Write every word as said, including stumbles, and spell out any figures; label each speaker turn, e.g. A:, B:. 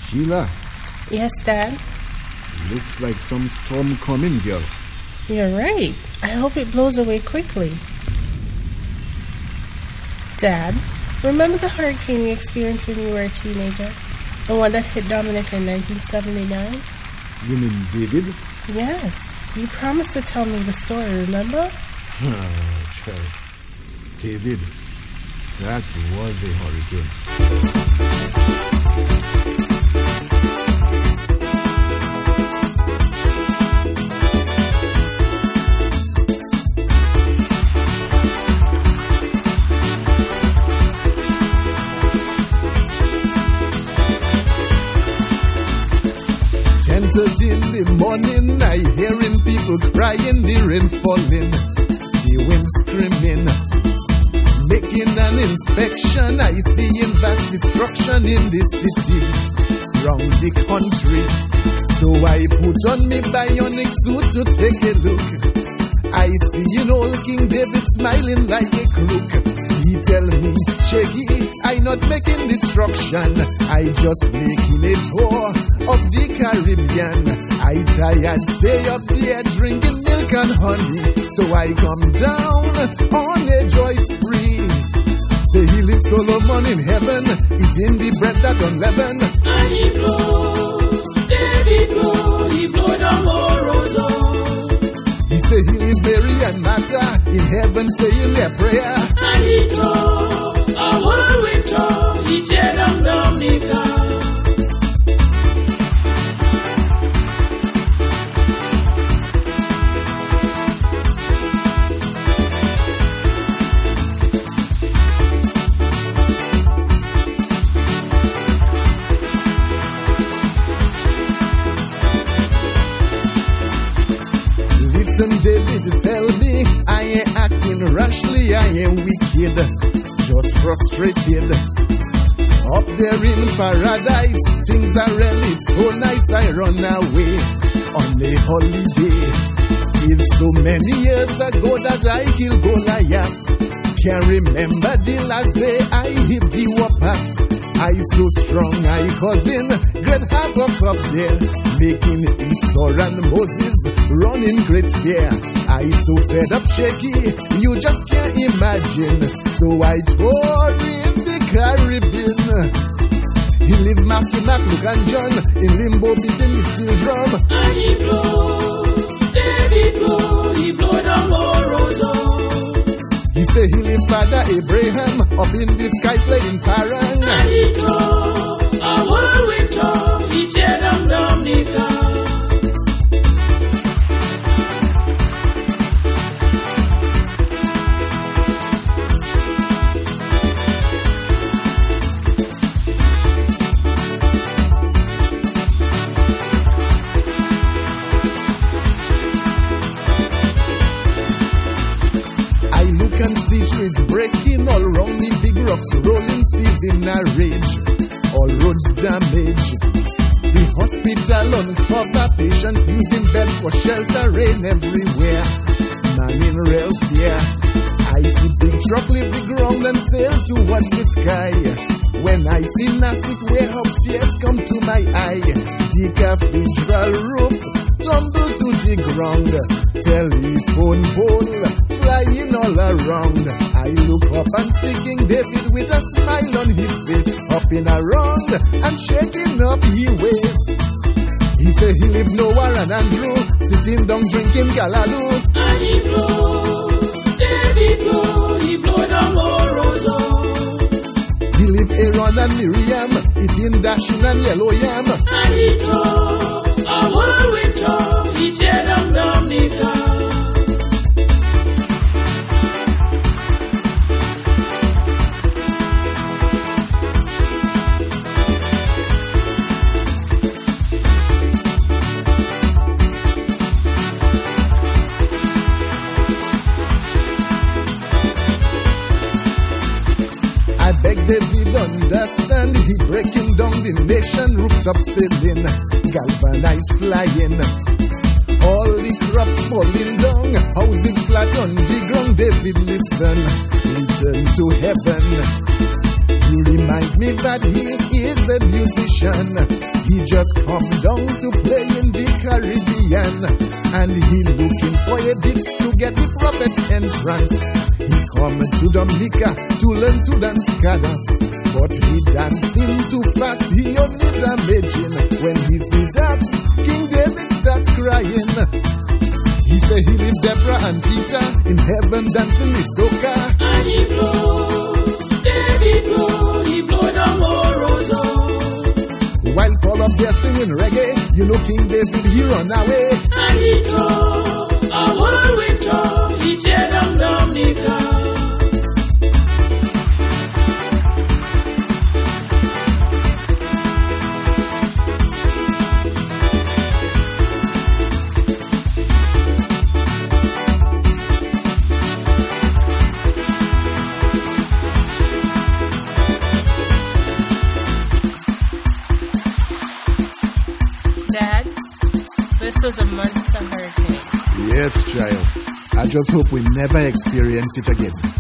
A: Sheila.
B: Yes, Dad?
A: Looks like some storm coming, girl.
B: You're right. I hope it blows away quickly. Dad, remember the hurricane you experienced when you were a teenager? The one that hit Dominica in nineteen seventy-nine?
A: You mean David?
B: Yes. You promised to tell me the story, remember?
A: Oh, child. David, that was a hurricane.
C: In the morning, I hearing people crying, the rain falling, the wind screaming. Making an inspection, I seeing vast destruction in the city, round the country. So I put on me bionic suit to take a look. I see an old King David smiling like a crook. He tell me, Shaggy, I not making destruction, I just making a tour of the Caribbean. I tired, stay up there drinking milk and honey. So I come down on a joy spree. Say he lives Solomon in heaven, eating the bread that unleavened.
D: And he blow, David blow, he blow down Morozo.
C: He say he live Mary and Martha in heaven saying their prayer.
D: And he told, a world with told, he tear down Dominica.
C: David tell me I ain't acting rashly, I ain't wicked, just frustrated. Up there in paradise, things are really so nice, I run away on a holiday. It's so many years ago that I killed Goliath. Can't remember the last day I hit the warpath. I so strong, I cousin, great havoc up there, making Esau and Moses run in great fear. I so fed up, Shaky, you just can't imagine. So I tore in the Caribbean. He lived Matthew, Mac, Luke and John in limbo, beating the steel drum.
D: And he blow, David blow, he blow down Morozo.
C: He say he lived Father Abraham up in the sky playing parang.
D: And he told, a world with told, he tear down Dominica.
C: It's breaking all around me, big rocks rolling, seas in a rage, all roads damaged. The hospital uncover, patients using beds for shelter, rain everywhere, man in real fear. I see big truck leave the ground and sail towards the sky. When I see massive way upstairs come to my eye, the cathedral roof tumble to the ground, telephone pole flying all around. I look up and see King David with a smile on his face, hopping around and shaking up his waist. He say he live Noah and Andrew, sitting down drinking Galaloo.
D: And he blow, David blow, he blow down Morozo.
C: He live Aaron and Miriam, eating dashing and yellow yam.
D: And he told, a world with told, he tear down Dominica.
C: David understand, he breaking down the nation, rooftop ceiling, galvanized flying, all the crops falling down, houses flat on the ground. David listen, return to heaven. You remind me that he is a musician, He just come down to play in the Caribbean, and he looking for a bit to get the prophet's entrance. He come to Dominica to learn to dance cadas, but he dancing too fast. He only damaging. When he see that, King David start crying. He say he leave Deborah and Peter in heaven dancing the soca.
D: And he blow, David blow, he blow down Morozo.
C: While all up there singing reggae, you know King David, he run away.
D: And he told, a whole winter, he tear down Dominica.
B: This was a monster hurricane.
A: Yes, child. I just hope we never experience it again.